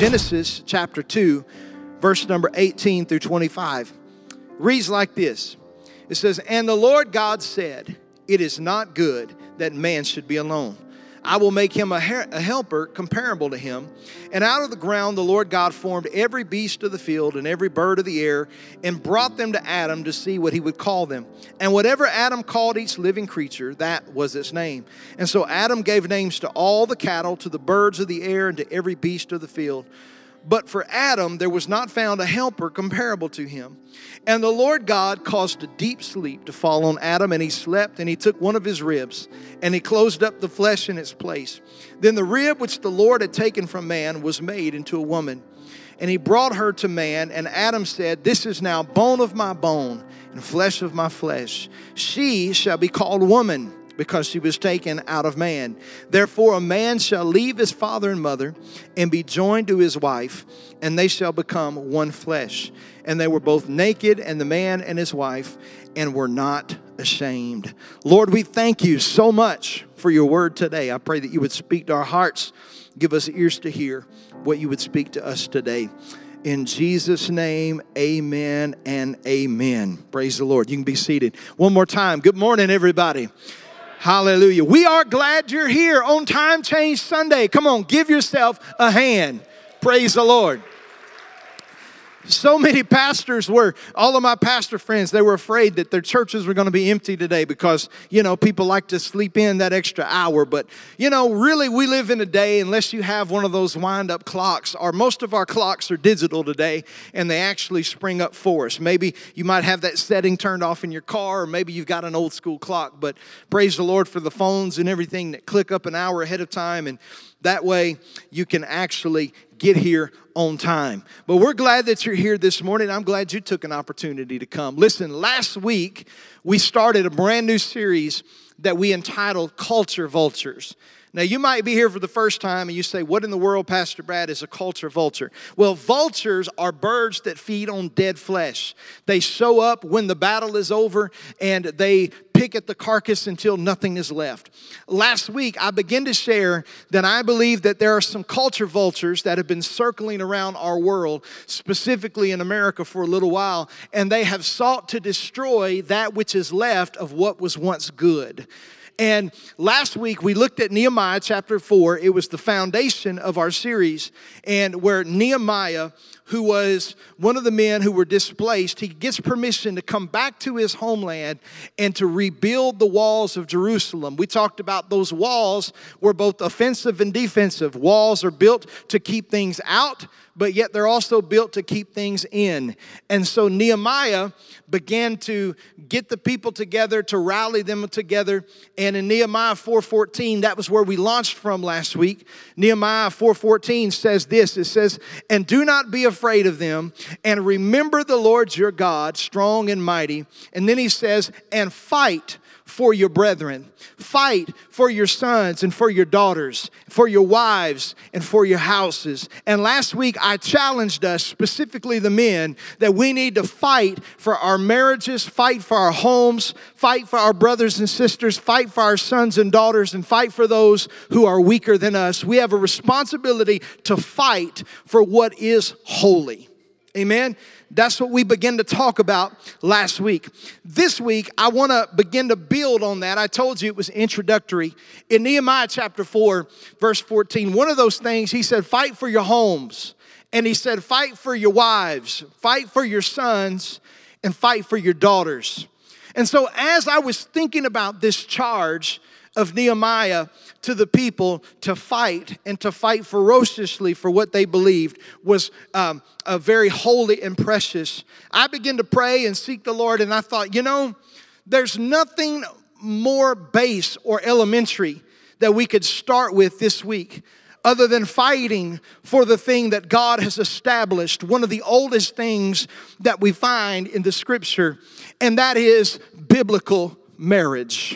Genesis chapter 2, verse number 18 through 25. Reads like this. It says, "And the Lord God said, it is not good that man should be alone. I will make him a helper comparable to him. And out of the ground the Lord God formed every beast of the field and every bird of the air and brought them to Adam to see what he would call them. And whatever Adam called each living creature, that was its name. And so Adam gave names to all the cattle, to the birds of the air, and to every beast of the field. But for Adam there was not found a helper comparable to him. And the Lord God caused a deep sleep to fall on Adam, and he slept, and he took one of his ribs, and he closed up the flesh in its place. Then the rib which the Lord had taken from man was made into a woman. And he brought her to man, and Adam said, This is now bone of my bone, and flesh of my flesh. She shall be called woman, because she was taken out of man. Therefore a man shall leave his father and mother and be joined to his wife, and they shall become one flesh. And they were both naked, and the man and his wife, and were not ashamed." Lord, we thank you so much for your word today. I pray that you would speak to our hearts, give us ears to hear what you would speak to us today. In Jesus' name, amen and amen. Praise the Lord. You can be seated. One more time. Good morning, everybody. Hallelujah. We are glad you're here on Time Change Sunday. Come on, give yourself a hand. Praise the Lord. So many pastors all of my pastor friends, they were afraid that their churches were going to be empty today because, people like to sleep in that extra hour. But, really we live in a day, unless you have one of those wind-up clocks, or most of our clocks are digital today, and they actually spring up for us. Maybe you might have that setting turned off in your car, or maybe you've got an old school clock. But praise the Lord for the phones and everything that click up an hour ahead of time, and that way you can actually get here on time. But we're glad that you're here this morning. I'm glad you took an opportunity to come. Listen, last week we started a brand new series that we entitled Culture Vultures. Now, you might be here for the first time and you say, what in the world, Pastor Brad, is a culture vulture? Well, vultures are birds that feed on dead flesh. They show up when the battle is over and they pick at the carcass until nothing is left. Last week, I began to share that I believe that there are some culture vultures that have been circling around our world, specifically in America for a little while, and they have sought to destroy that which is left of what was once good. And last week we looked at Nehemiah chapter 4. It was the foundation of our series, and where Nehemiah, who was one of the men who were displaced, he gets permission to come back to his homeland and to rebuild the walls of Jerusalem. We talked about those walls were both offensive and defensive. Walls are built to keep things out, but yet they're also built to keep things in. And so Nehemiah began to get the people together, to rally them together. And in Nehemiah 4:14, that was where we launched from last week. Nehemiah 4:14 says this. It says, "And do not be afraid of them, and remember the Lord your God, strong and mighty." And then he says, "And fight for your brethren. Fight for your sons and for your daughters, for your wives and for your houses." And last week I challenged us, specifically the men, that we need to fight for our marriages, fight for our homes, fight for our brothers and sisters, fight for our sons and daughters, and fight for those who are weaker than us. We have a responsibility to fight for what is holy. Amen. That's what we began to talk about last week. This week, I want to begin to build on that. I told you it was introductory. In Nehemiah chapter 4, verse 14, one of those things, he said, fight for your homes. And he said, fight for your wives, fight for your sons, and fight for your daughters. And so as I was thinking about this charge of Nehemiah to the people to fight and to fight ferociously for what they believed was a very holy and precious. I began to pray and seek the Lord, and I thought, there's nothing more base or elementary that we could start with this week other than fighting for the thing that God has established, one of the oldest things that we find in the scripture, and that is biblical marriage.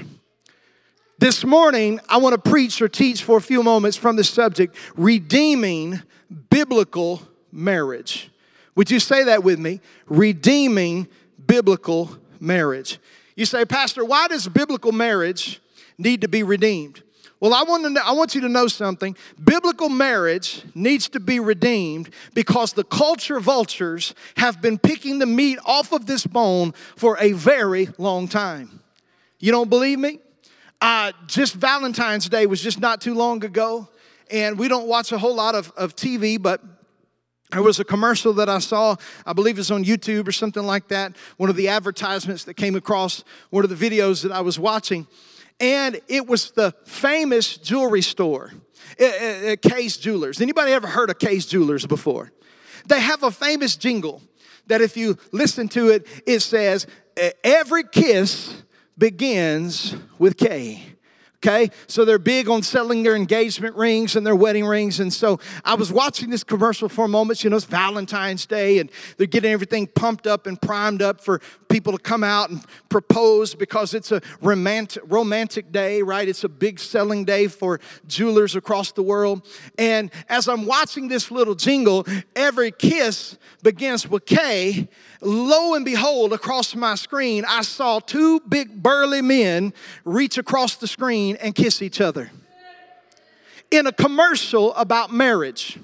This morning, I want to preach or teach for a few moments from the subject, redeeming biblical marriage. Would you say that with me? Redeeming biblical marriage. You say, Pastor, why does biblical marriage need to be redeemed? Well, I want you to know something. Biblical marriage needs to be redeemed because the culture vultures have been picking the meat off of this bone for a very long time. You don't believe me? Just Valentine's Day was just not too long ago, and we don't watch a whole lot of TV, but there was a commercial that I saw, I believe it's on YouTube or something like that, one of the advertisements that came across one of the videos that I was watching. And it was the famous jewelry store, Kay's Jewelers. Anybody ever heard of Kay's Jewelers before? They have a famous jingle that if you listen to it, it says, every kiss begins with Kay. Okay, so they're big on selling their engagement rings and their wedding rings. And so I was watching this commercial for a moment. You know, it's Valentine's Day, and they're getting everything pumped up and primed up for people to come out and propose because it's a romantic day, right? It's a big selling day for jewelers across the world. And as I'm watching this little jingle, every kiss begins with K. Lo and behold, across my screen, I saw two big burly men reach across the screen and kiss each other in a commercial about marriage.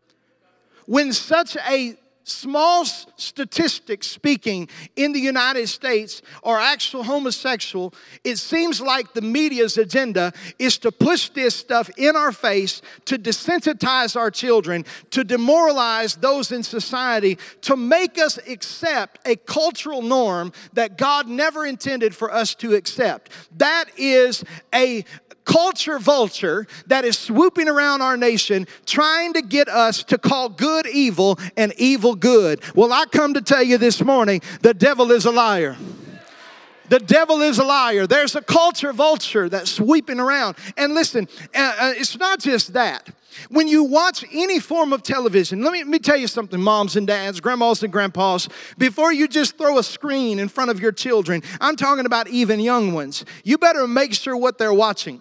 When such a small statistic speaking in the United States are actual homosexual, it seems like the media's agenda is to push this stuff in our face, to desensitize our children, to demoralize those in society, to make us accept a cultural norm that God never intended for us to accept. That is a culture vulture that is swooping around our nation trying to get us to call good evil and evil good. Well, I come to tell you this morning, the devil is a liar. The devil is a liar. There's a culture vulture that's sweeping around. And listen, it's not just that. When you watch any form of television, let me tell you something, moms and dads, grandmas and grandpas, before you just throw a screen in front of your children, I'm talking about even young ones, you better make sure what they're watching.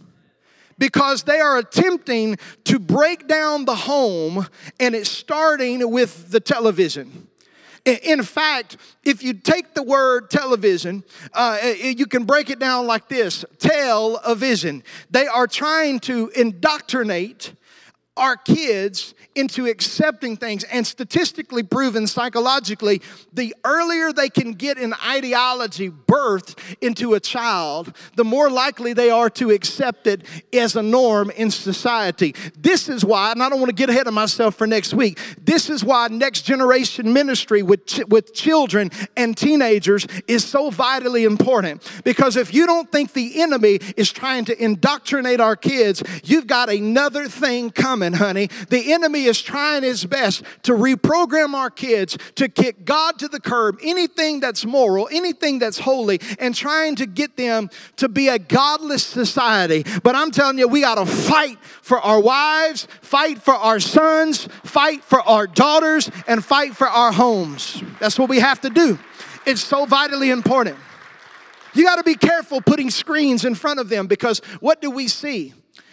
Because they are attempting to break down the home, and it's starting with the television. In fact, if you take the word television, you can break it down like this: tell-a-vision. They are trying to indoctrinate our kids into accepting things, and statistically proven psychologically, the earlier they can get an ideology birthed into a child, the more likely they are to accept it as a norm in society. This is why, and I don't want to get ahead of myself for next week, this is why next generation ministry with children and teenagers is so vitally important. Because if you don't think the enemy is trying to indoctrinate our kids, you've got another thing coming, honey. The enemy is trying his best to reprogram our kids to kick God to the curb, anything that's moral, anything that's holy, and trying to get them to be a godless society. But I'm telling you, we got to fight for our wives, fight for our sons, fight for our daughters, and fight for our homes. That's what we have to do. It's so vitally important. You got to be careful putting screens in front of them, because what do we see?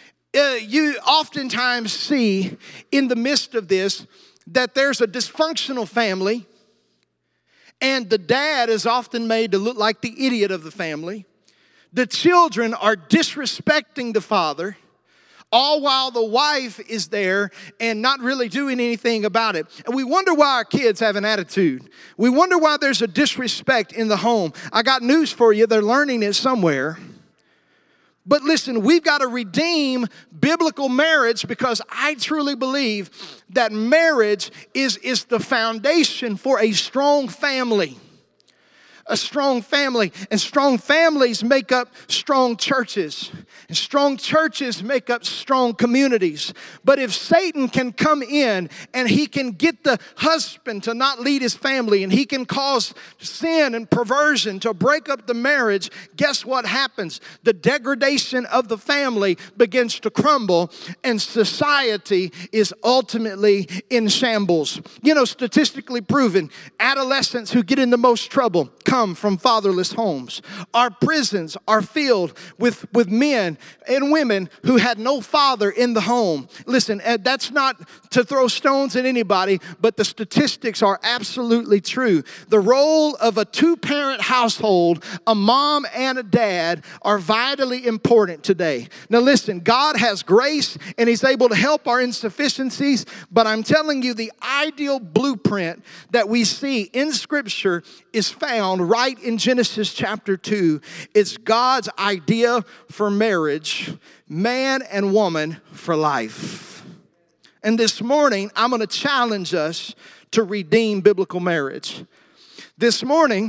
You oftentimes see in the midst of this that there's a dysfunctional family, and the dad is often made to look like the idiot of the family. The children are disrespecting the father, all while the wife is there and not really doing anything about it. And we wonder why our kids have an attitude. We wonder why there's a disrespect in the home. I got news for you. They're learning it somewhere. But listen, we've got to redeem biblical marriage, because I truly believe that marriage is the foundation for a strong family. A strong family. And strong families make up strong churches. And strong churches make up strong communities. But if Satan can come in and he can get the husband to not lead his family, and he can cause sin and perversion to break up the marriage, guess what happens? The degradation of the family begins to crumble, and society is ultimately in shambles. You know, statistically proven, adolescents who get in the most trouble come come from fatherless homes. Our prisons are filled with men and women who had no father in the home. Listen, that's not to throw stones at anybody, but the statistics are absolutely true. The role of a two-parent household, a mom and a dad, are vitally important today. Now listen, God has grace and He's able to help our insufficiencies, but I'm telling you, the ideal blueprint that we see in Scripture is found right in Genesis chapter 2. It's God's idea for marriage, man and woman for life. And this morning, I'm going to challenge us to redeem biblical marriage. This morning,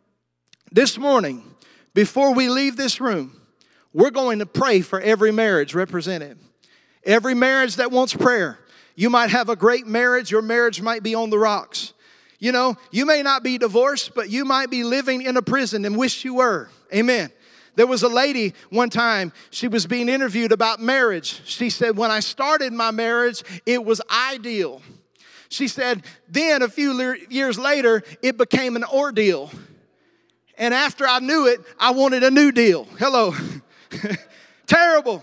before we leave this room, we're going to pray for every marriage represented. Every marriage that wants prayer. You might have a great marriage. Your marriage might be on the rocks. You know, you may not be divorced, but you might be living in a prison and wish you were. Amen. There was a lady one time, she was being interviewed about marriage. She said, when I started my marriage, it was ideal. She said, then a few years later, it became an ordeal. And after I knew it, I wanted a new deal. Hello. Terrible.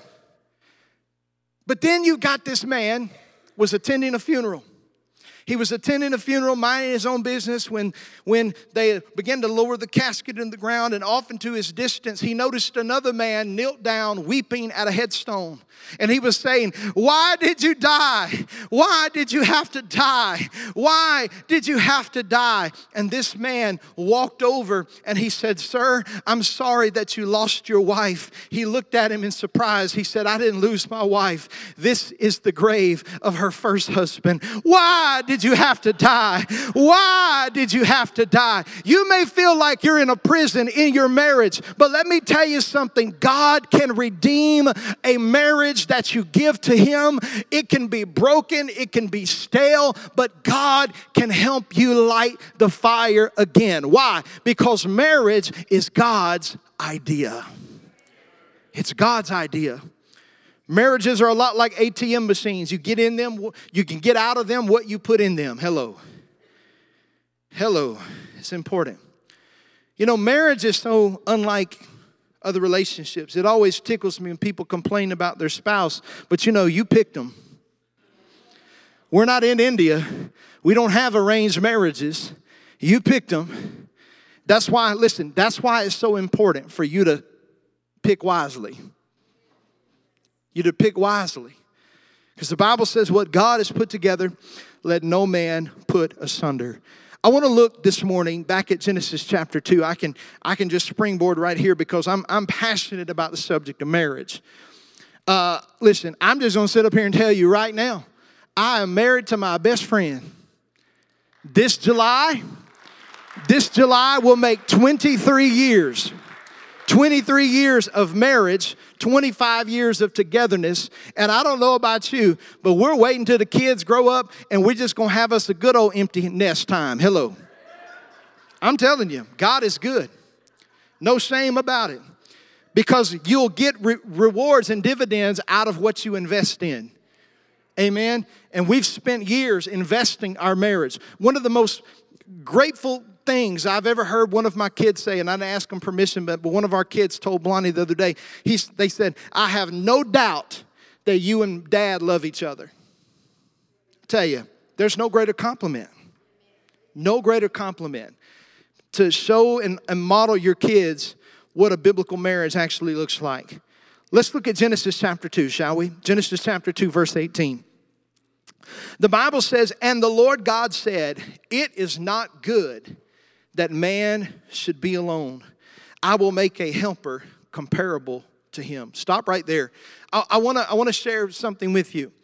But then you got this man was attending a funeral. He was attending a funeral, minding his own business, when they began to lower the casket in the ground, and off into his distance, he noticed another man knelt down, weeping at a headstone. And he was saying, why did you die? Why did you have to die? Why did you have to die? And this man walked over and he said, sir, I'm sorry that you lost your wife. He looked at him in surprise. He said, I didn't lose my wife. This is the grave of her first husband. Why did you have to die? Why did you have to die? You may feel like you're in a prison in your marriage, but let me tell you something. God can redeem a marriage that you give to Him. It can be broken, it can be stale, but God can help you light the fire again. Why? Because marriage is God's idea. It's God's idea. Marriages are a lot like ATM machines. You get in them, you can get out of them what you put in them. Hello. Hello. It's important. You know, marriage is so unlike other relationships. It always tickles me when people complain about their spouse, but you know, you picked them. We're not in India. We don't have arranged marriages. You picked them. That's why, listen, that's why it's so important for you to pick wisely. You to pick wisely. Because the Bible says what God has put together, let no man put asunder. I want to look this morning back at Genesis chapter 2. I can just springboard right here because I'm passionate about the subject of marriage. Listen, I'm just going to sit up here and tell you right now, I am married to my best friend. This July will make 23 years. 23 years of marriage, 25 years of togetherness. And I don't know about you, but we're waiting till the kids grow up and we're just going to have us a good old empty nest time. Hello. I'm telling you, God is good. No shame about it. Because you'll get rewards and dividends out of what you invest in. Amen. And we've spent years investing our marriage. One of the most grateful things I've ever heard one of my kids say, and I didn't ask them permission, but one of our kids told Blondie the other day, they said, I have no doubt that you and Dad love each other. I tell you, there's no greater compliment. No greater compliment to show and model your kids what a biblical marriage actually looks like. Let's look at Genesis chapter 2, shall we? Genesis chapter 2, verse 18. The Bible says, and the Lord God said, it is not good that man should be alone. I will make a helper comparable to him. Stop right there. I want to share something with you.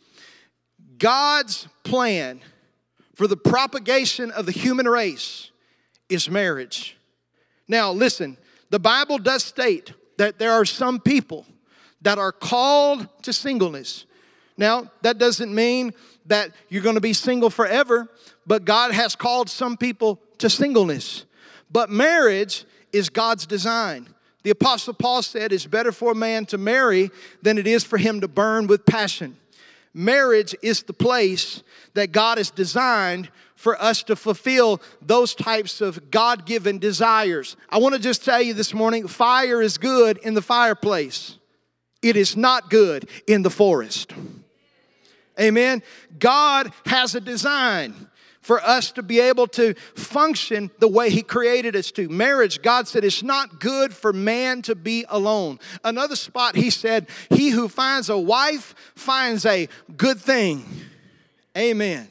God's plan for the propagation of the human race is marriage. Now, listen, the Bible does state that there are some people that are called to singleness. Now, that doesn't mean that you're going to be single forever, but God has called some people to singleness. But marriage is God's design. The Apostle Paul said it's better for a man to marry than it is for him to burn with passion. Marriage is the place that God has designed for us to fulfill those types of God-given desires. I want to just tell you this morning, fire is good in the fireplace. It is not good in the forest. Amen. God has a design for us to be able to function the way He created us to. Marriage, God said, it's not good for man to be alone. Another spot, He said, he who finds a wife finds a good thing. Amen.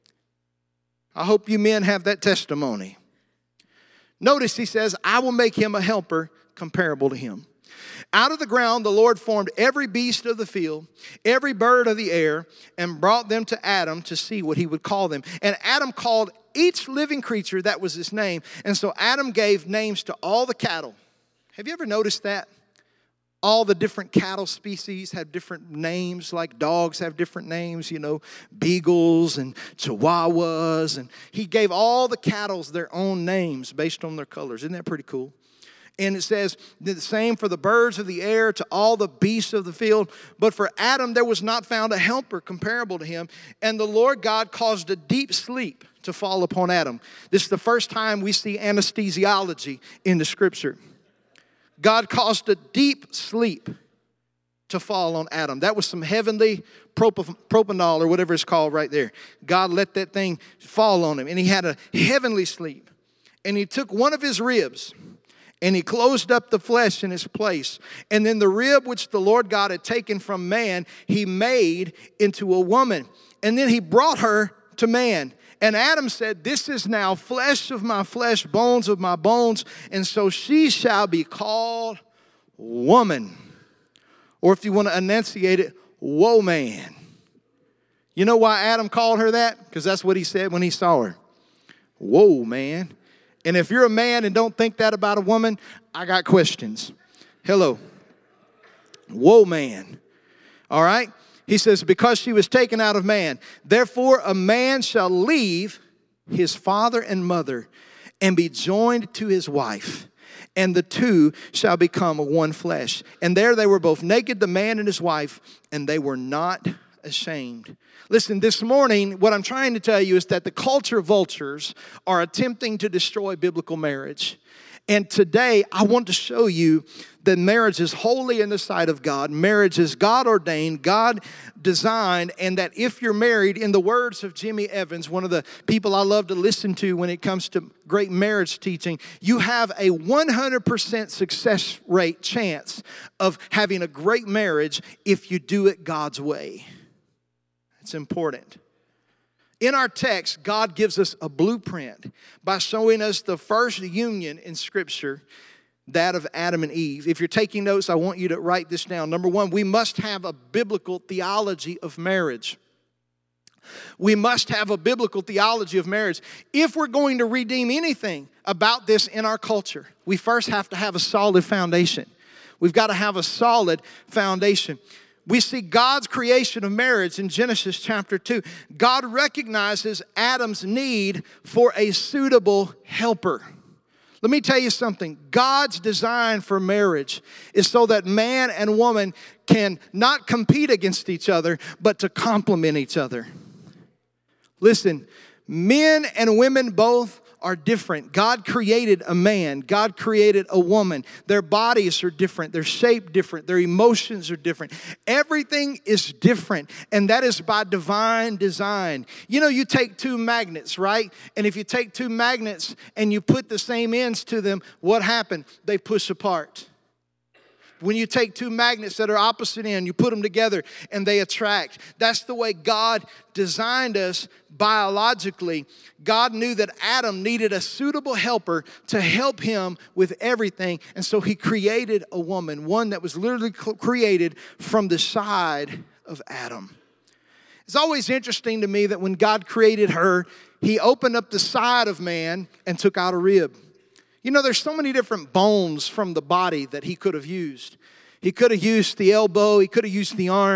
I hope you men have that testimony. Notice He says, I will make him a helper comparable to him. Out of the ground the Lord formed every beast of the field, every bird of the air, and brought them to Adam to see what he would call them. And Adam called each living creature, that was his name. And so Adam gave names to all the cattle. Have you ever noticed that? All the different cattle species have different names, like dogs have different names, beagles and chihuahuas. And He gave all the cattle their own names based on their colors. Isn't that pretty cool? And it says the same for the birds of the air, to all the beasts of the field. But for Adam there was not found a helper comparable to him. And the Lord God caused a deep sleep to fall upon Adam. This is the first time we see anesthesiology in the Scripture. God caused a deep sleep to fall on Adam. That was some heavenly propanol or whatever it's called right there. God let that thing fall on him. And he had a heavenly sleep. And He took one of his ribs, and He closed up the flesh in its place. And then the rib which the Lord God had taken from man, He made into a woman. And then He brought her to man. And Adam said, this is now flesh of my flesh, bones of my bones. And so she shall be called woman. Or if you want to enunciate it, woman. You know why Adam called her that? Because that's what he said when he saw her. Whoa, man. And if you're a man and don't think that about a woman, I got questions. Hello. Whoa, man. All right. He says, because she was taken out of man, therefore a man shall leave his father and mother and be joined to his wife, and the two shall become one flesh. And there they were both naked, the man and his wife, and they were not ashamed. Listen, this morning, what I'm trying to tell you is that the culture vultures are attempting to destroy biblical marriage. And today, I want to show you that marriage is holy in the sight of God. Marriage is God ordained, God designed, and that if you're married, in the words of Jimmy Evans, one of the people I love to listen to when it comes to great marriage teaching, you have a 100% success rate chance of having a great marriage if you do it God's way. It's important. In our text, God gives us a blueprint by showing us the first union in Scripture, that of Adam and Eve. If you're taking notes, I want you to write this down. Number one, we must have a biblical theology of marriage. We must have a biblical theology of marriage. If we're going to redeem anything about this in our culture, we first have to have a solid foundation. We've got to have a solid foundation. We see God's creation of marriage in Genesis chapter 2. God recognizes Adam's need for a suitable helper. Let me tell you something. God's design for marriage is so that man and woman can not compete against each other, but to complement each other. Listen, men and women both are different. God created a man. God created a woman. Their bodies are different. Their shape different. Their emotions are different. Everything is different, and that is by divine design. You know, you take two magnets, right? And if you take two magnets and you put the same ends to them, what happened? They push apart. When you take two magnets that are opposite end, you put them together and they attract. That's the way God designed us biologically. God knew that Adam needed a suitable helper to help him with everything. And so He created a woman, one that was literally created from the side of Adam. It's always interesting to me that when God created her, He opened up the side of man and took out a rib. You know, there's so many different bones from the body that He could have used. He could have used the elbow. He could have used the arm.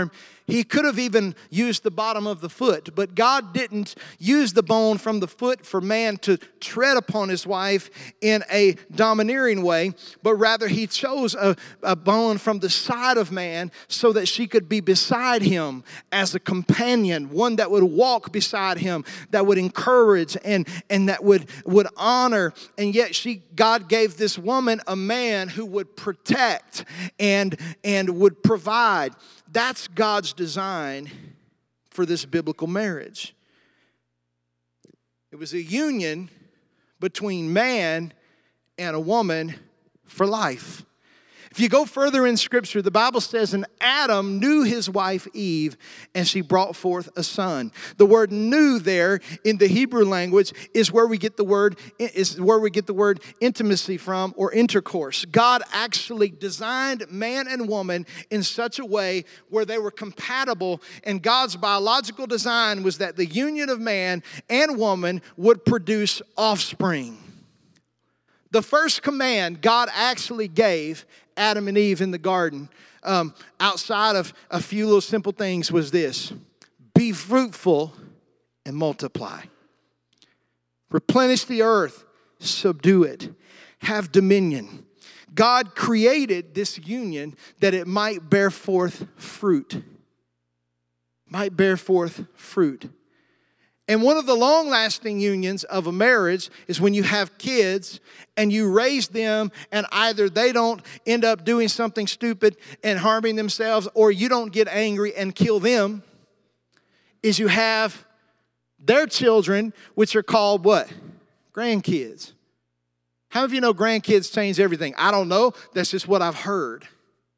he could have even used the bottom of the foot, but God didn't use the bone from the foot for man to tread upon his wife in a domineering way, but rather he chose a bone from the side of man so that she could be beside him as a companion, one that would walk beside him, that would encourage and that would honor. And yet God gave this woman a man who would protect and would provide. That's God's design for this biblical marriage. It was a union between man and a woman for life. If you go further in Scripture, the Bible says, and Adam knew his wife Eve, and she brought forth a son. The word "knew" there in the Hebrew language is where we get the word intimacy from, or intercourse. God actually designed man and woman in such a way where they were compatible, and God's biological design was that the union of man and woman would produce offspring. The first command God actually gave Adam and Eve in the garden, outside of a few little simple things, was this: be fruitful and multiply. Replenish the earth, subdue it, have dominion. God created this union that it might bear forth fruit. Might bear forth fruit. And one of the long-lasting unions of a marriage is when you have kids and you raise them, and either they don't end up doing something stupid and harming themselves, or you don't get angry and kill them, is you have their children, which are called what? Grandkids. How many of you know grandkids change everything? I don't know. That's just what I've heard.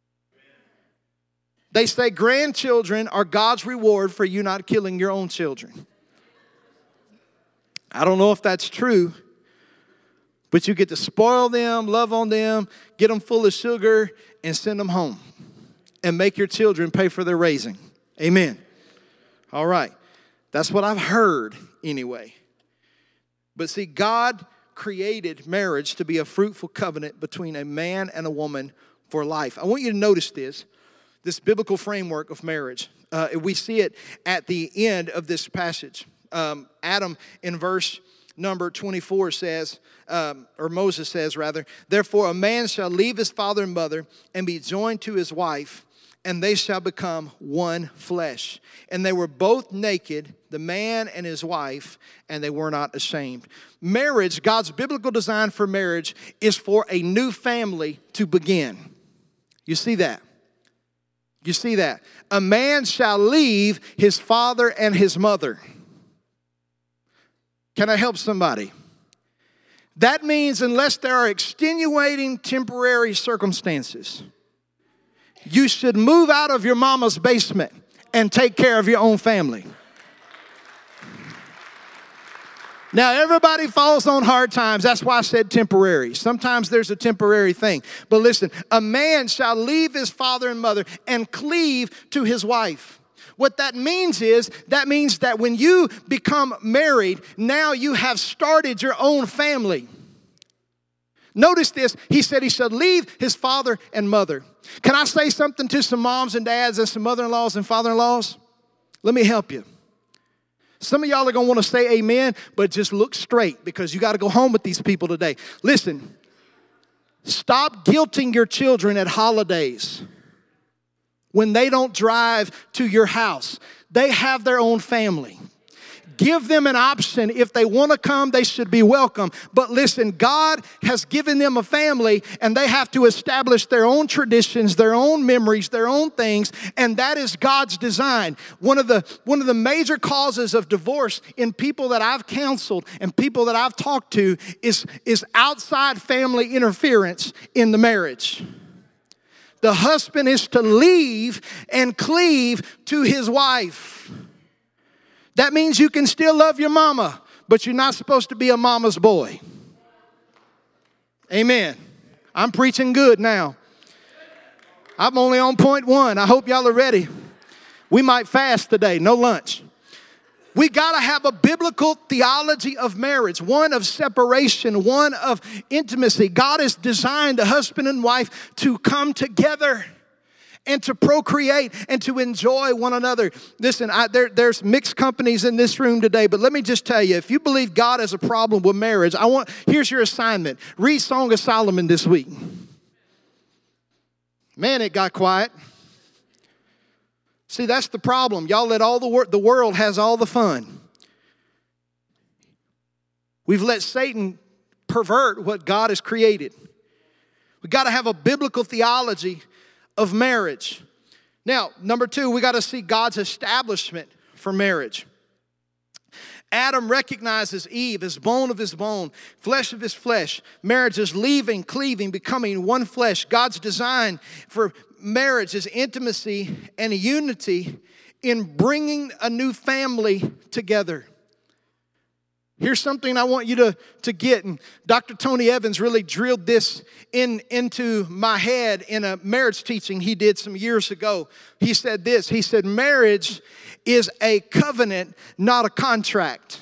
They say grandchildren are God's reward for you not killing your own children. I don't know if that's true, but you get to spoil them, love on them, get them full of sugar, and send them home. And make your children pay for their raising. Amen. All right. That's what I've heard anyway. But see, God created marriage to be a fruitful covenant between a man and a woman for life. I want you to notice this biblical framework of marriage. We see it at the end of this passage. Adam in verse number 24 says, or Moses says rather, therefore a man shall leave his father and mother and be joined to his wife, and they shall become one flesh. And they were both naked, the man and his wife, and they were not ashamed. Marriage, God's biblical design for marriage, is for a new family to begin. You see that? You see that? A man shall leave his father and his mother. Can I help somebody? That means unless there are extenuating temporary circumstances, you should move out of your mama's basement and take care of your own family. Now, everybody falls on hard times. That's why I said temporary. Sometimes there's a temporary thing. But listen, a man shall leave his father and mother and cleave to his wife. What that means is, that means that when you become married, now you have started your own family. Notice this. He said he should leave his father and mother. Can I say something to some moms and dads and some mother-in-laws and father-in-laws? Let me help you. Some of y'all are going to want to say amen, but just look straight, because you got to go home with these people today. Listen, stop guilting your children at holidays when they don't drive to your house. They have their own family. Give them an option. If they want to come, they should be welcome. But listen, God has given them a family, and they have to establish their own traditions, their own memories, their own things, and that is God's design. One of the major causes of divorce in people that I've counseled and people that I've talked to is outside family interference in the marriage. The husband is to leave and cleave to his wife. That means you can still love your mama, but you're not supposed to be a mama's boy. Amen. I'm preaching good now. I'm only on point 1. I hope y'all are ready. We might fast today, no lunch. We got to have a biblical theology of marriage, one of separation, one of intimacy. God has designed a husband and wife to come together. and to procreate and to enjoy one another. Listen, there's mixed companies in this room today, but let me just tell you, if you believe God has a problem with marriage, here's your assignment. Read Song of Solomon this week. Man, it got quiet. See, that's the problem. Y'all let the world has all the fun. We've let Satan pervert what God has created. We've got to have a biblical theology of marriage. Now, number 2, we got to see God's establishment for marriage. Adam recognizes Eve as bone of his bone, flesh of his flesh. Marriage is leaving, cleaving, becoming one flesh. God's design for marriage is intimacy and unity in bringing a new family together. Here's something I want you to get, and Dr. Tony Evans really drilled this into my head in a marriage teaching he did some years ago. He said this, he said, marriage is a covenant, not a contract.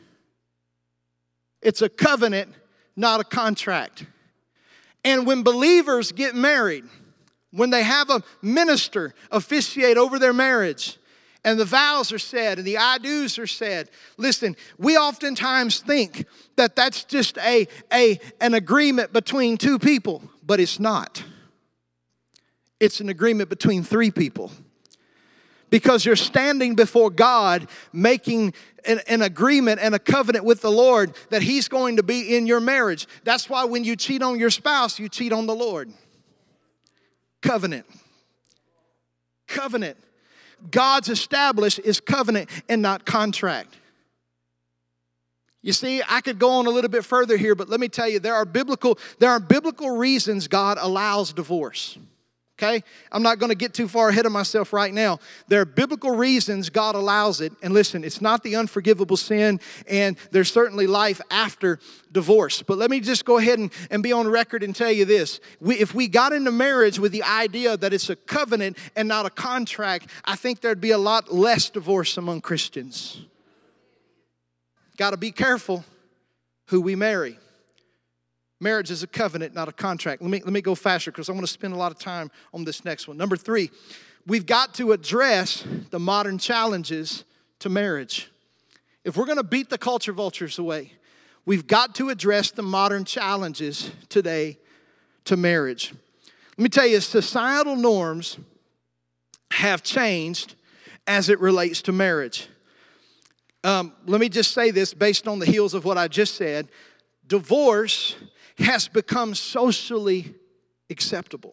It's a covenant, not a contract. And when believers get married, when they have a minister officiate over their marriage, and the vows are said, and the I do's are said. Listen, we oftentimes think that that's just an agreement between 2 people, but it's not. It's an agreement between 3 people. Because you're standing before God making an agreement and a covenant with the Lord that He's going to be in your marriage. That's why when you cheat on your spouse, you cheat on the Lord. Covenant. Covenant. God's established is covenant and not contract. You see, I could go on a little bit further here, but let me tell you, there are biblical reasons God allows divorce. Okay? I'm not going to get too far ahead of myself right now. There are biblical reasons God allows it. And listen, it's not the unforgivable sin, and there's certainly life after divorce. But let me just go ahead and be on record and tell you this. If we got into marriage with the idea that it's a covenant and not a contract, I think there'd be a lot less divorce among Christians. Got to be careful who we marry. Marriage is a covenant, not a contract. Let me go faster because I want to spend a lot of time on this next one. Number 3, we've got to address the modern challenges to marriage. If we're going to beat the culture vultures away, we've got to address the modern challenges today to marriage. Let me tell you, societal norms have changed as it relates to marriage. Let me just say this based on the heels of what I just said. Divorce has become socially acceptable.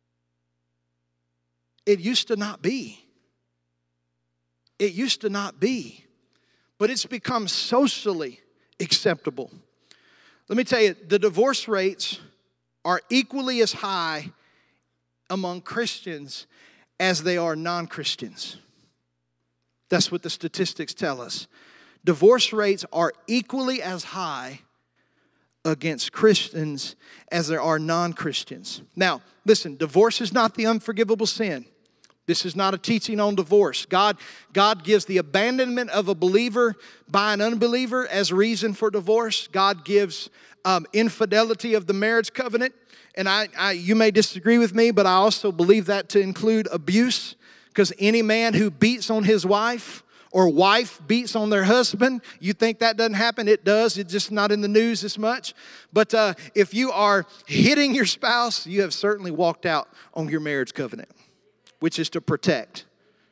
It used to not be. It used to not be. But it's become socially acceptable. Let me tell you, the divorce rates are equally as high among Christians as they are non-Christians. That's what the statistics tell us. Divorce rates are equally as high against Christians as there are non-Christians. Now, listen, divorce is not the unforgivable sin. This is not a teaching on divorce. God gives the abandonment of a believer by an unbeliever as reason for divorce. God gives infidelity of the marriage covenant. And you may disagree with me, but I also believe that to include abuse, because any man who beats on his wife or wife beats on their husband, you think that doesn't happen? It does. It's just not in the news as much. But if you are hitting your spouse, you have certainly walked out on your marriage covenant, which is to protect.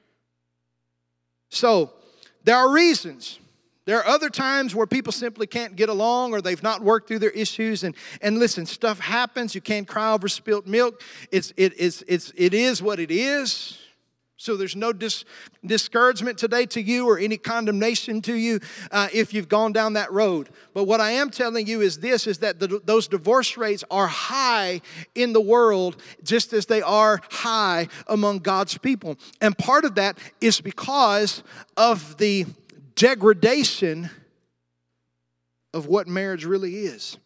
So there are reasons. There are other times where people simply can't get along or they've not worked through their issues. And listen, stuff happens. You can't cry over spilt milk. It is what it is. So there's no discouragement today to you or any condemnation to you if you've gone down that road. But what I am telling you is this, is that those divorce rates are high in the world just as they are high among God's people. And part of that is because of the degradation of what marriage really is.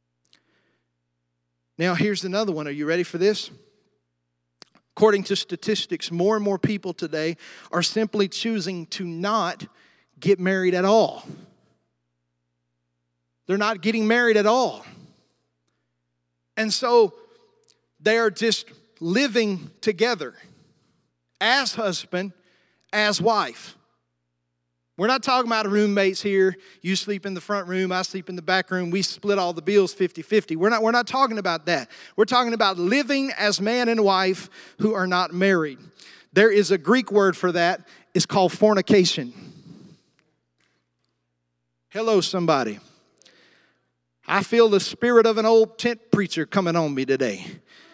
Now here's another one. Are you ready for this? According to statistics, more and more people today are simply choosing to not get married at all. They're not getting married at all. And so they are just living together. as husband, as wife. We're not talking about roommates here. You sleep in the front room, I sleep in the back room. We split all the bills 50-50. We're not talking about that. We're talking about living as man and wife who are not married. There is a Greek word for that. It's called fornication. Hello, somebody. I feel the spirit of an old tent preacher coming on me today.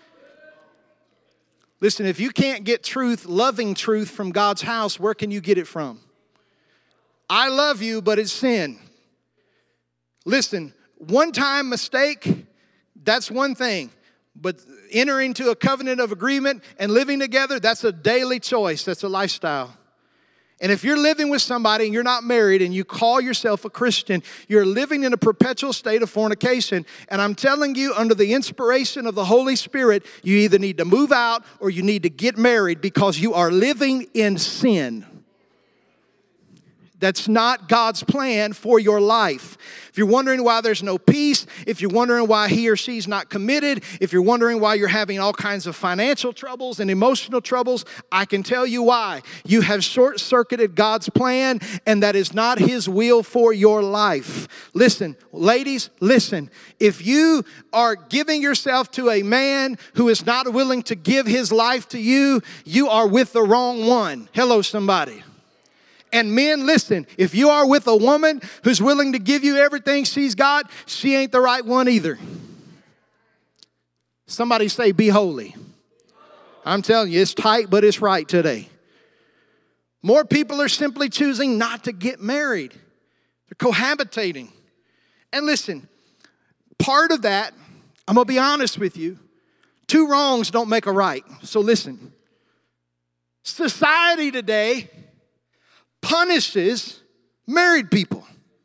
Listen, if you can't get truth, loving truth from God's house, where can you get it from? I love you, but it's sin. Listen, one-time mistake, that's one thing. But entering into a covenant of agreement and living together, that's a daily choice. That's a lifestyle. And if you're living with somebody and you're not married and you call yourself a Christian, you're living in a perpetual state of fornication. And I'm telling you, under the inspiration of the Holy Spirit, you either need to move out or you need to get married because you are living in sin. That's not God's plan for your life. If you're wondering why there's no peace, if you're wondering why he or she's not committed, if you're wondering why you're having all kinds of financial troubles and emotional troubles, I can tell you why. You have short-circuited God's plan, and that is not his will for your life. Listen, ladies, listen. If you are giving yourself to a man who is not willing to give his life to you, you are with the wrong one. Hello, somebody. And men, listen, if you are with a woman who's willing to give you everything she's got, she ain't the right one either. Somebody say, be holy. I'm telling you, it's tight, but it's right today. More people are simply choosing not to get married. They're cohabitating. And listen, part of that, I'm going to be honest with you, two wrongs don't make a right. So listen, society today punishes married people.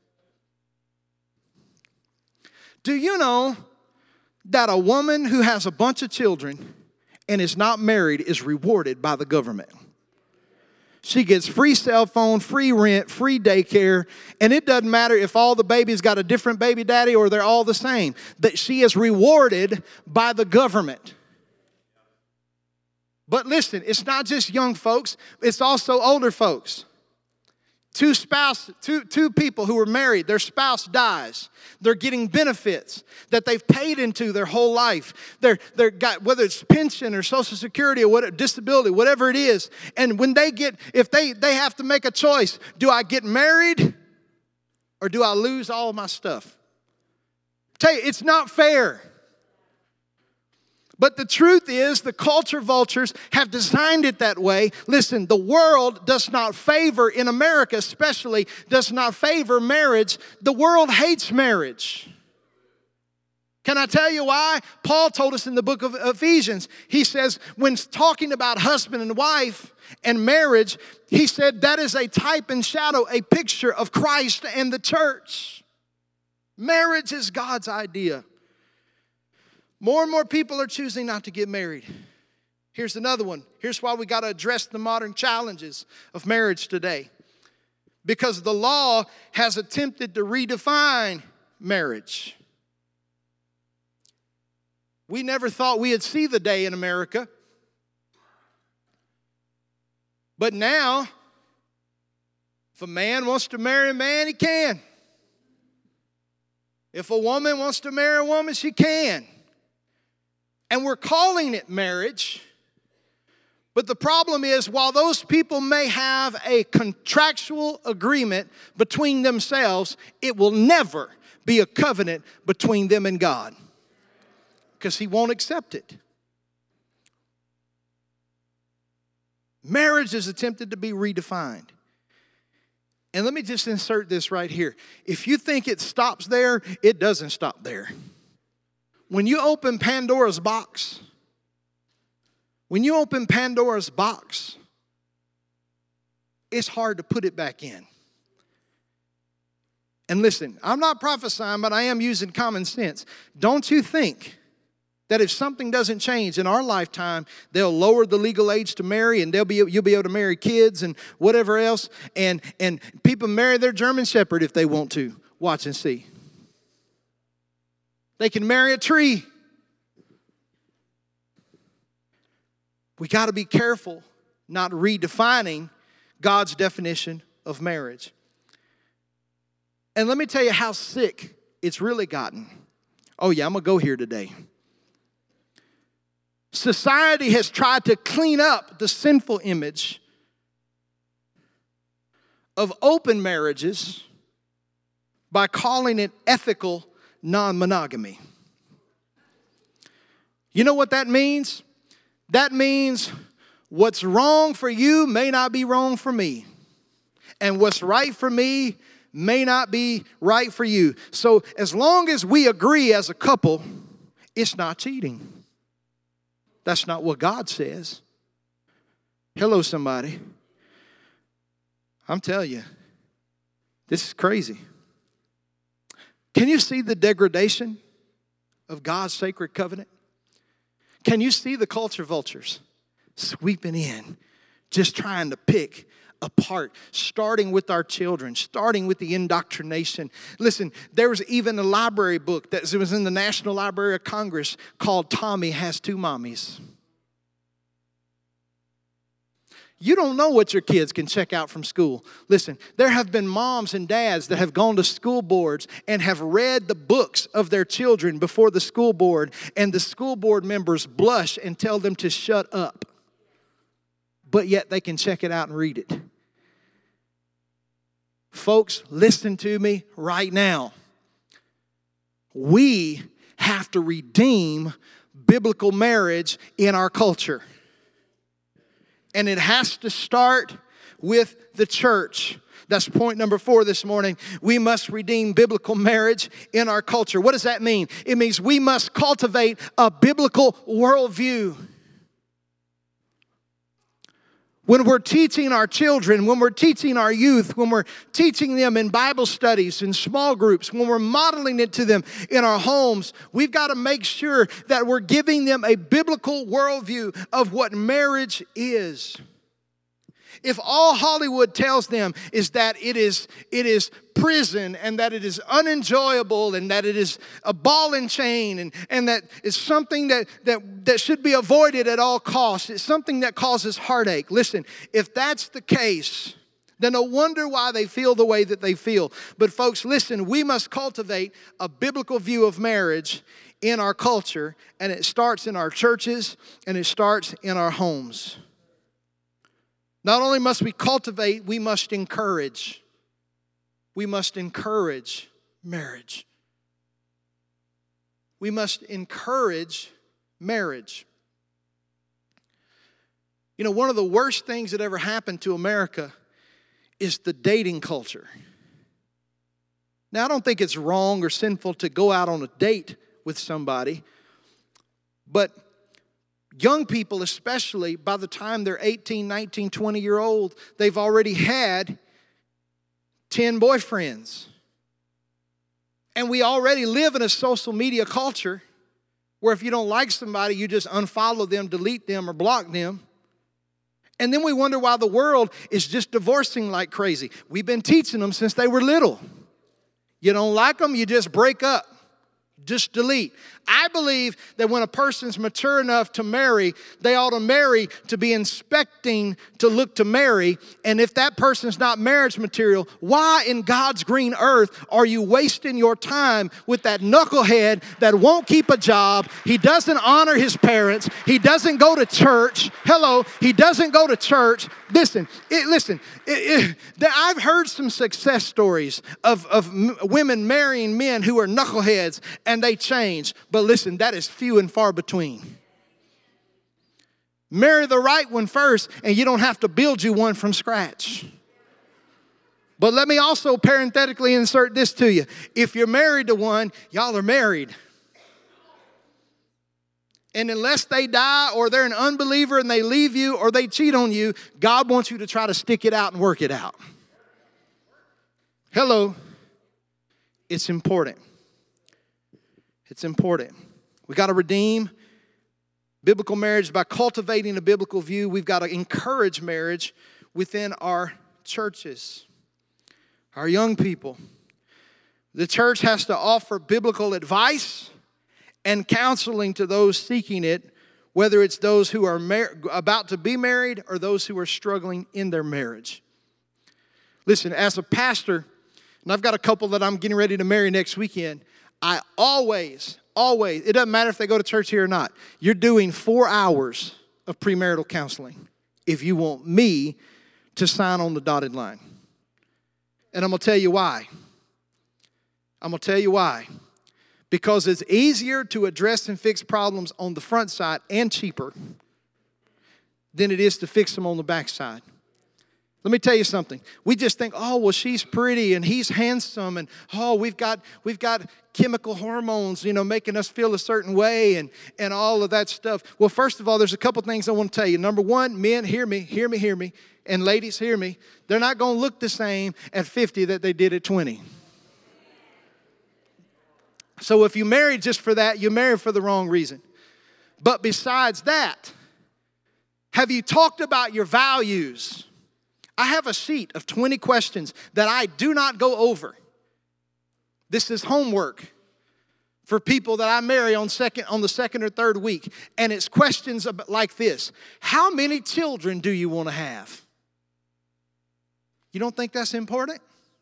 Do you know that a woman who has a bunch of children and is not married is rewarded by the government? She gets free cell phone, free rent, free daycare, and it doesn't matter if all the babies got a different baby daddy or they're all the same. That she is rewarded by the government. But listen, it's not just young folks, it's also older folks. Two people who are married, their spouse dies. They're getting benefits that they've paid into their whole life. They're got, whether it's pension or Social Security or whatever, disability, whatever it is. And when if they have to make a choice, do I get married or do I lose all of my stuff? Tell you, it's not fair. But the truth is, the culture vultures have designed it that way. Listen, the world does not favor, in America especially, does not favor marriage. The world hates marriage. Can I tell you why? Paul told us in the book of Ephesians, he says, when talking about husband and wife and marriage, he said that is a type and shadow, a picture of Christ and the church. Marriage is God's idea. More and more people are choosing not to get married. Here's another one. Here's why we got to address the modern challenges of marriage today. Because the law has attempted to redefine marriage. We never thought we'd see the day in America. But now, if a man wants to marry a man, he can. If a woman wants to marry a woman, she can. And we're calling it marriage. But the problem is, while those people may have a contractual agreement between themselves, it will never be a covenant between them and God. Because he won't accept it. Marriage is attempted to be redefined. And let me just insert this right here. If you think it stops there, it doesn't stop there. When you open Pandora's box, it's hard to put it back in. And listen, I'm not prophesying, but I am using common sense. Don't you think that if something doesn't change in our lifetime, they'll lower the legal age to marry and you'll be able to marry kids and whatever else, and people marry their German Shepherd if they want to. Watch and see. They can marry a tree. We got to be careful not redefining God's definition of marriage. And let me tell you how sick it's really gotten. Oh yeah, I'm going to go here today. Society has tried to clean up the sinful image of open marriages by calling it ethical non-monogamy. You know what that means? That means what's wrong for you may not be wrong for me. And what's right for me may not be right for you. So as long as we agree as a couple, it's not cheating. That's not what God says. Hello, somebody. I'm telling you, this is crazy. Can you see the degradation of God's sacred covenant? Can you see the culture vultures sweeping in, just trying to pick apart, starting with our children, starting with the indoctrination? Listen, there was even a library book that was in the National Library of Congress called Tommy Has Two Mommies. You don't know what your kids can check out from school. Listen, there have been moms and dads that have gone to school boards and have read the books of their children before the school board, and the school board members blush and tell them to shut up. But yet they can check it out and read it. Folks, listen to me right now. We have to redeem biblical marriage in our culture. And it has to start with the church. That's point number 4 this morning. We must redeem biblical marriage in our culture. What does that mean? It means we must cultivate a biblical worldview. When we're teaching our children, when we're teaching our youth, when we're teaching them in Bible studies, in small groups, when we're modeling it to them in our homes, we've got to make sure that we're giving them a biblical worldview of what marriage is. If all Hollywood tells them is that it is prison, and that it is unenjoyable, and that it is a ball and chain, and that it's something that should be avoided at all costs, it's something that causes heartache. Listen, if that's the case, then no wonder why they feel the way that they feel. But folks, listen, we must cultivate a biblical view of marriage in our culture, and it starts in our churches, and it starts in our homes. Not only must we cultivate, we must encourage. We must encourage marriage. We must encourage marriage. You know, one of the worst things that ever happened to America is the dating culture. Now, I don't think it's wrong or sinful to go out on a date with somebody, but young people especially, by the time they're 18, 19, 20-year-old, they've already had 10 boyfriends. And we already live in a social media culture where if you don't like somebody, you just unfollow them, delete them, or block them. And then we wonder why the world is just divorcing like crazy. We've been teaching them since they were little. You don't like them, you just break up. Just delete. I believe that when a person's mature enough to marry, they ought to marry to be inspecting to look to marry. And if that person's not marriage material, why in God's green earth are you wasting your time with that knucklehead that won't keep a job? He doesn't honor his parents. He doesn't go to church. Hello, he doesn't go to church. Listen, I've heard some success stories of women marrying men who are knuckleheads and they change. But listen, that is few and far between. Marry the right one first and you don't have to build you one from scratch. But let me also parenthetically insert this to you. If you're married to one, y'all are married. And unless they die or they're an unbeliever and they leave you or they cheat on you, God wants you to try to stick it out and work it out. Hello. It's important. It's important. We got to redeem biblical marriage by cultivating a biblical view. We've got to encourage marriage within our churches, our young people. The church has to offer biblical advice and counseling to those seeking it whether it's those who are about to be married or those who are struggling in their marriage. Listen, as a pastor, and I've got a couple that I'm getting ready to marry next weekend, I always, it doesn't matter if they go to church here or not, you're doing 4 hours of premarital counseling if you want me to sign on the dotted line. And I'm going to tell you why. Because it's easier to address and fix problems on the front side and cheaper than it is to fix them on the back side. Let me tell you something. We just think, oh, well, she's pretty and he's handsome and, oh, we've got chemical hormones, making us feel a certain way and all of that stuff. Well, first of all, there's a couple things I want to tell you. Number one, men, hear me. And ladies, hear me. They're not going to look the same at 50 that they did at 20. So if you married just for that, you married for the wrong reason. But besides that, have you talked about your values? I have a sheet of 20 questions that I do not go over. This is homework for people that I marry on the second or third week. And it's questions like this. How many children do you want to have? You don't think that's important?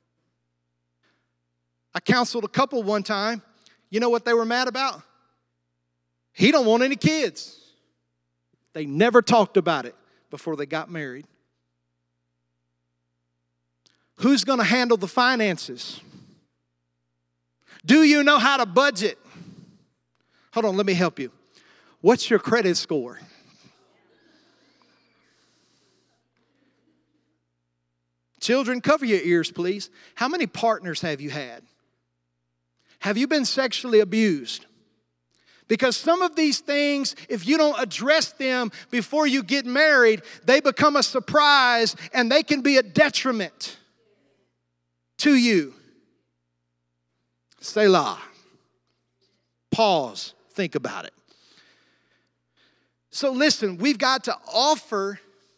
I counseled a couple one time. You know what they were mad about? He don't want any kids. They never talked about it before they got married. Who's going to handle the finances? Do you know how to budget? Hold on, let me help you. What's your credit score? Children, cover your ears, please. How many partners have you had? Have you been sexually abused? Because some of these things, if you don't address them before you get married, they become a surprise and they can be a detriment to you. Selah. Pause. Think about it. So listen, we've got to offer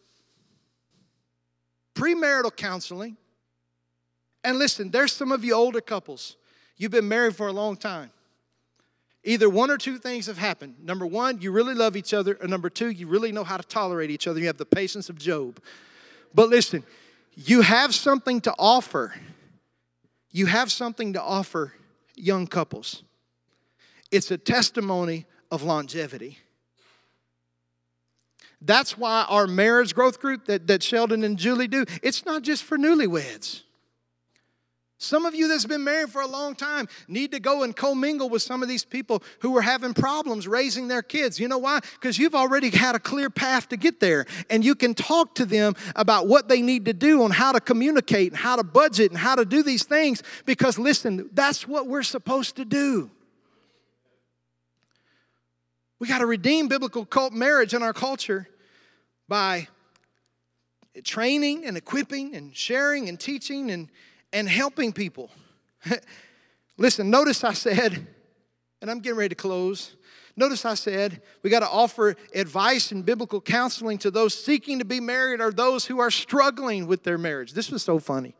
premarital counseling. And listen, there's some of you older couples. You've been married for a long time. Either one or two things have happened. Number one, you really love each other. Or number two, you really know how to tolerate each other. You have the patience of Job. But listen, you have something to offer. You have something to offer young couples. It's a testimony of longevity. That's why our marriage growth group that Sheldon and Julie do, it's not just for newlyweds. Some of you that's been married for a long time need to go and commingle with some of these people who are having problems raising their kids. You know why? Because you've already had a clear path to get there. And you can talk to them about what they need to do on how to communicate and how to budget and how to do these things. Because listen, that's what we're supposed to do. We got to redeem biblical marriage in our culture by training and equipping and sharing and teaching and helping people. Listen, notice I said, and I'm getting ready to close. Notice I said we got to offer advice and biblical counseling to those seeking to be married or those who are struggling with their marriage. This was so funny.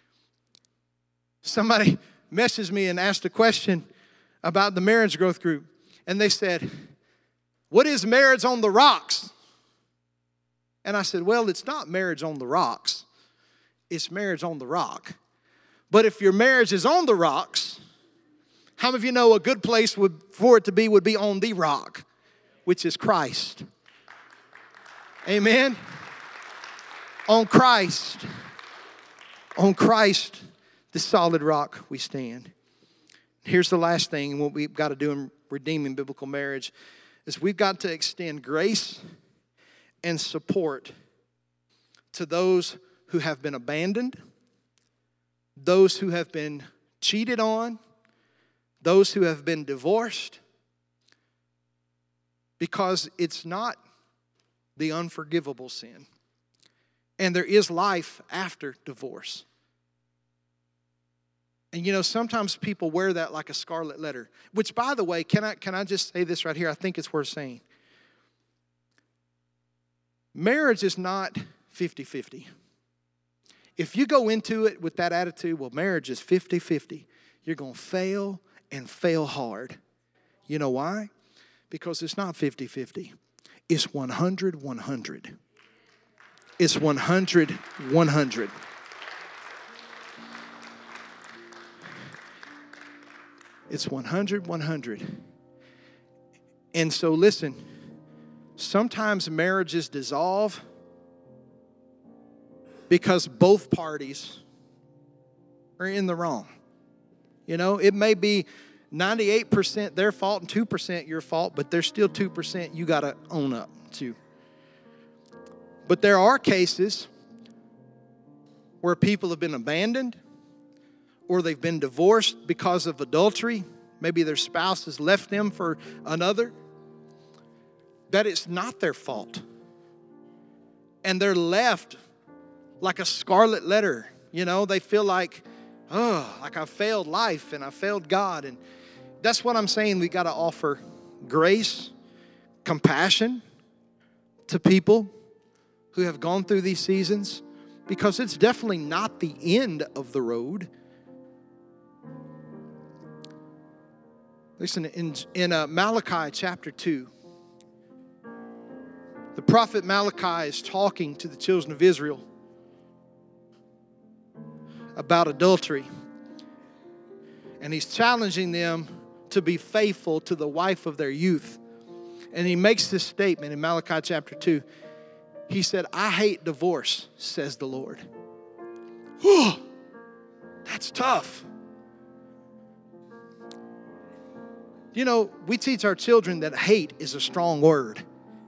Somebody messaged me and asked a question about the marriage growth group. And they said, what is marriage on the rocks? And I said, well, it's not marriage on the rocks. It's marriage on the rock. But if your marriage is on the rocks, how many of you know a good place for it to be would be on the rock, which is Christ? Amen? On Christ. On Christ, the solid rock we stand. Here's the last thing, and what we've got to do in redeeming biblical marriage is we've got to extend grace and support to those who have been abandoned, those who have been cheated on, those who have been divorced, because it's not the unforgivable sin. And there is life after divorce. And you know, sometimes people wear that like a scarlet letter, which, by the way, can I just say this right here? I think it's worth saying. Marriage is not 50-50. If you go into it with that attitude, well, marriage is 50-50, you're going to fail and fail hard. You know why? Because it's not 50-50. is 100-100. It's 100-100. It's 100-100. And so listen, sometimes marriages dissolve because both parties are in the wrong. You know, it may be 98% their fault and 2% your fault, but there's still 2% you got to own up to. But there are cases where people have been abandoned or they've been divorced because of adultery. Maybe their spouse has left them for another. That it's not their fault. And they're left like a scarlet letter. You know, they feel like, like I failed life and I failed God. And that's what I'm saying. We got to offer grace, compassion to people who have gone through these seasons, because it's definitely not the end of the road. Listen, in Malachi chapter 2, the prophet Malachi is talking to the children of Israel about adultery. And he's challenging them to be faithful to the wife of their youth. And he makes this statement in Malachi chapter 2. He said, I hate divorce, says the Lord. Whew, that's tough. You know, we teach our children that hate is a strong word.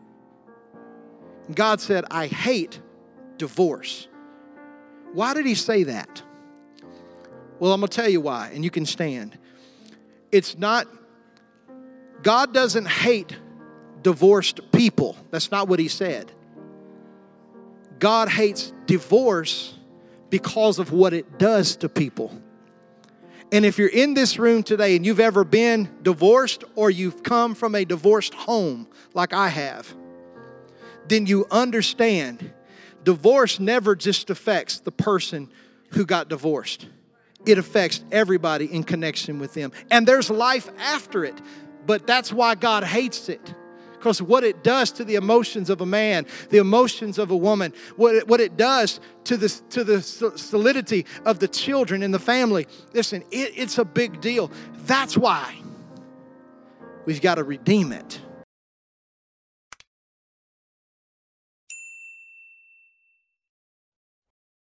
God said, I hate divorce. Why did he say that? Well, I'm going to tell you why, and you can stand. It's not, God doesn't hate divorced people. That's not what he said. God hates divorce because of what it does to people. And if you're in this room today and you've ever been divorced or you've come from a divorced home like I have, then you understand divorce never just affects the person who got divorced. It affects everybody in connection with them. And there's life after it. But that's why God hates it. Because what it does to the emotions of a man, the emotions of a woman, what it does to the solidity of the children in the family, listen, it's a big deal. That's why we've got to redeem it.